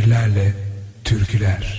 şiirlerle türküler.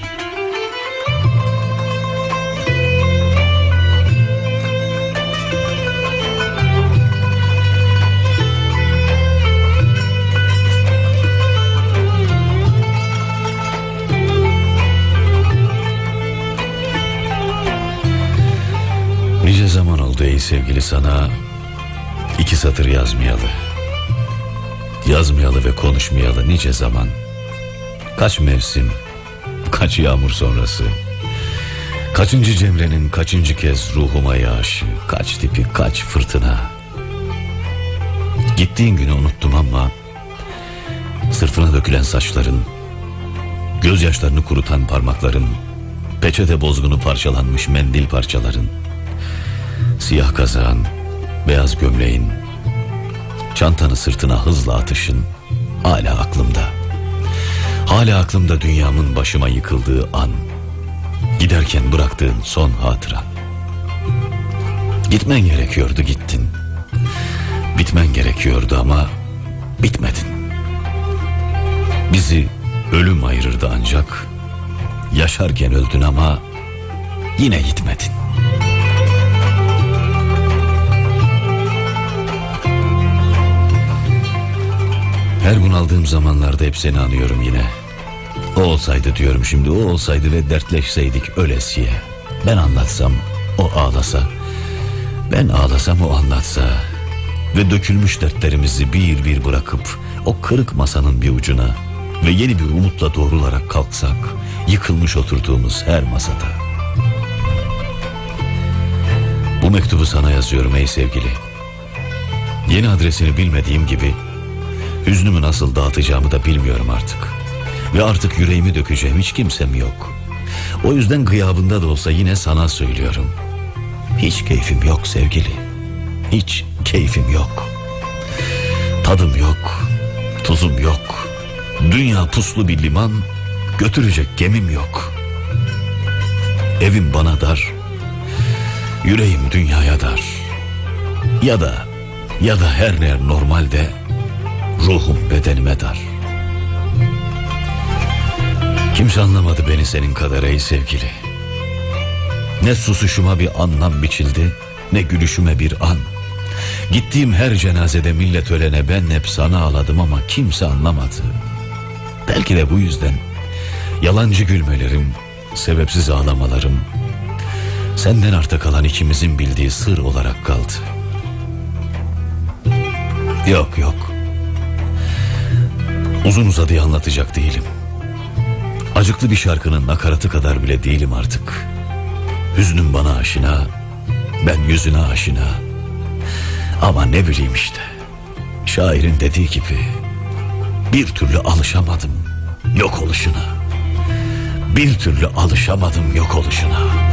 Nice zaman oldu ey sevgili sana iki satır yazmayalı. Yazmayalı ve konuşmayalı nice zaman. Kaç mevsim, kaç yağmur sonrası. Kaçıncı cemrenin kaçıncı kez ruhuma yağışı. Kaç tipi, kaç fırtına. Gittiğin günü unuttum ama sırtına dökülen saçların, gözyaşlarını kurutan parmakların, peçete bozgunu parçalanmış mendil parçaların, siyah kazağın, beyaz gömleğin, çantanı sırtına hızla atışın hala aklımda. Hala aklımda dünyamın başıma yıkıldığı an. Giderken bıraktığın son hatıran. Gitmen gerekiyordu, gittin. Bitmen gerekiyordu ama bitmedin. Bizi ölüm ayırırdı ancak. Yaşarken öldün ama yine gitmedin. Her bunaldığım zamanlarda hep seni anıyorum yine. O olsaydı diyorum şimdi, o olsaydı ve dertleşseydik ölesiye. Ben anlatsam, o ağlasa. Ben ağlasam, o anlatsa. Ve dökülmüş dertlerimizi bir bir bırakıp o kırık masanın bir ucuna ve yeni bir umutla doğrularak kalksak, yıkılmış oturduğumuz her masada. Bu mektubu sana yazıyorum ey sevgili. Yeni adresini bilmediğim gibi hüznümü nasıl dağıtacağımı da bilmiyorum artık. Ve artık yüreğimi dökeceğim hiç kimsem yok. O yüzden gıyabında da olsa yine sana söylüyorum. Hiç keyfim yok sevgili. Hiç keyfim yok. Tadım yok. Tuzum yok. Dünya puslu bir liman. Götürecek gemim yok. Evim bana dar. Yüreğim dünyaya dar. Ya da her yer normalde ruhum bedenime dar. Kimse anlamadı beni senin kadar ey sevgili. Ne susuşuma bir anlam biçildi, ne gülüşüme bir an. Gittiğim her cenazede millet ölene ben hep sana ağladım ama kimse anlamadı. Belki de bu yüzden yalancı gülmelerim, sebepsiz ağlamalarım senden arta kalan ikimizin bildiği sır olarak kaldı. Yok. Uzun uzadıya anlatacak değilim. Acıklı bir şarkının nakaratı kadar bile değilim artık. Hüznüm bana aşina, ben yüzüne aşina. Ama ne bileyim işte. Şairin dediği gibi bir türlü alışamadım yok oluşuna. Bir türlü alışamadım yok oluşuna.